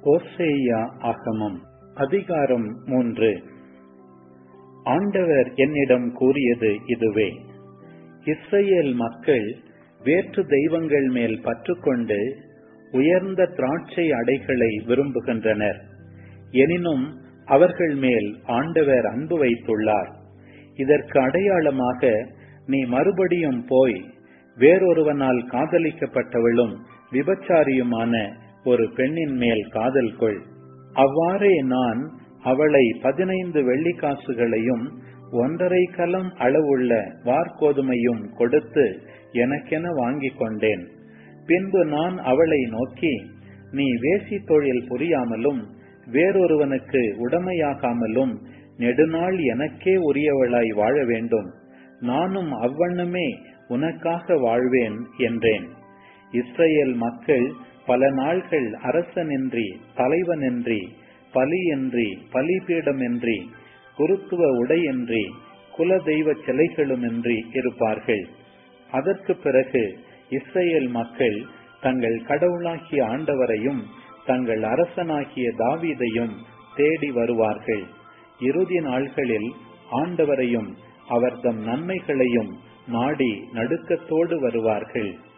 ஓசேயா ஆகமம் அதிகாரம் 3. ஆண்டவர் என்னிடம் கூறியது இதுவே: இஸ்ரவேல் மக்கள் வேற்று தெய்வங்கள் மேல் பற்றுக்கொண்டு உயர்ந்த திராட்சை அடைகளை விரும்புகின்றனர். எனினும் அவர்கள் மேல் ஆண்டவர் அன்பு வைத்துள்ளார். இதற்கு அடையாளமாக நீ மறுபடியும் போய் வேறொருவனால் காதலிக்கப்பட்டவளும் விபச்சாரியுமான ஒரு பெண்ணின் மேல் காதல் கொள். அவ்வாறே நான் அவளை 15 வெள்ளிக்காசுகளையும் 1.5 கலம் அளவுள்ள வார்கோதுமையும் கொடுத்து எனக்கென வாங்கிக் கொண்டேன். பின்பு நான் அவளை நோக்கி, நீ வேசி தொழில் புரியாமலும் வேறொருவனுக்கு உடமையாகாமலும் நெடுநாள் எனக்கே உரியவளாய் வாழ வேண்டும். நானும் அவ்வண்ணமே உனக்காக வாழ்வேன் என்றேன். இஸ்ரவேல் மக்கள் பல நாள்கள் அரசனின்றி, தலைவனின்றி, பலியின்றி, பலிபீடமின்றி, குருத்துவ உடையின்றி, குல தெய்வ சிலைகளுமின்றி இருப்பார்கள். அதற்கு பிறகு இஸ்ரவேல் மக்கள் தங்கள் கடவுளாகிய ஆண்டவரையும் தங்கள் அரசனாகிய தாவீதையும் தேடி வருவார்கள். இறுதி நாள்களில் ஆண்டவரையும் அவர்தம் நன்மைகளையும் நாடி நடுக்கத்தோடு வருவார்கள்.